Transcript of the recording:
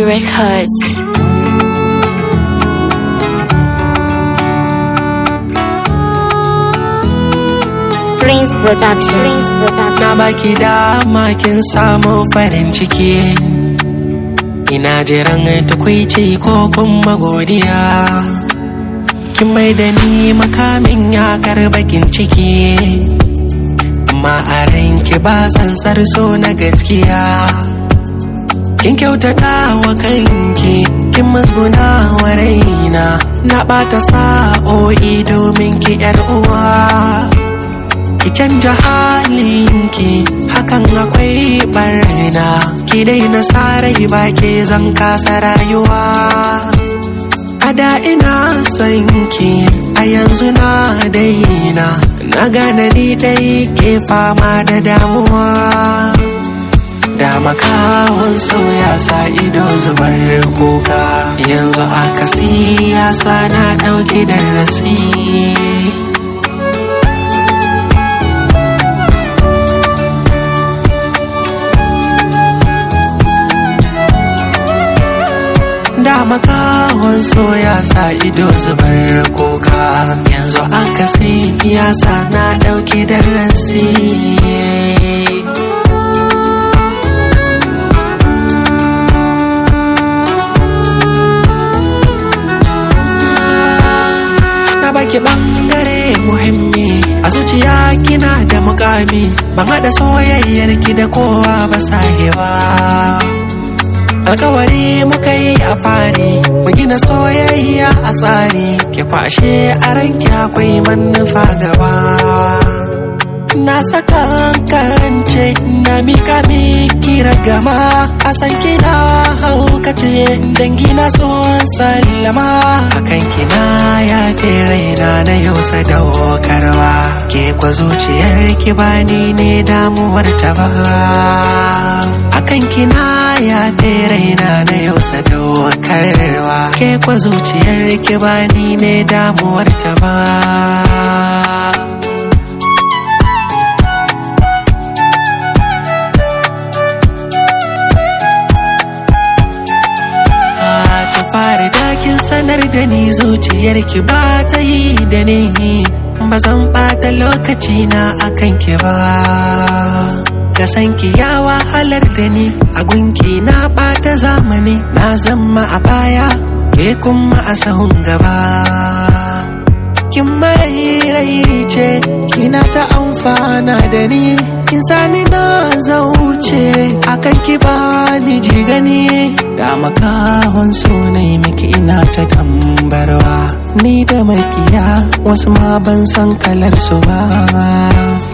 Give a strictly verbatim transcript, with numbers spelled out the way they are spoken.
Records. Prince Production. Prince Production. Na baki dama kin samu farin ciki, ina jiran tukwici ko kuma godiya. Kin mai da ni makamin yakar bakin ciki, amma a ranki ba tsantsar so na gaskiya. Kin kyautata wa kanki, kin musguna wa raina, na ɓata sa'o'i domin ki yar uwa. Ki canja halinki, hakan akwai barna, ki daina sarai ba ke zan kasa rayuwa. A da ina son ki, a yanzu na daina, na gane ni dai ke fama da damuwa. Da makawan sauya sa ido zubar kuka, yanzu akasi ya sa na ɗauki darasi. Da makawan soya sa ido zubar kuka, yanzu akasi ya sa na ɗauki darasi. Na baki bangare muhimmi, a zuciya kina da mukami, ban haɗa soyayyar ki da kowa ba sahewa. Alkawari muka yi a fari, mu gina soyayya a tsari, ke kwashe a ranki akwai manufa gaba. Na saka karance na mika miki ragama, a san kina haukace dangi na son sallama. Akan kina ya fi raina na yau sadaukarwa, ke kwa zuciyar ki bani ne damuwar ta ba. Akan kina ya fi raina na yau sadaukarwa, ke kwa zuciyar ki bani ne damuwar ta ba. Fari dakin sanar da ni zuciyarki ba ta yi da ni, ba zan ɓata lokaci na akan ki ba. Ka san ki ya wahalar da ni, a gunki na ɓata zamani, na zama a baya ke kuma a sahun gaba. Kin mai ce kina ta amfana da ni, kin sani na zauce akan ki ba ni ji gani. Da makahon sunai miki ina ta tambarwa, ni da makiya wasu ma ban san kalar su ba.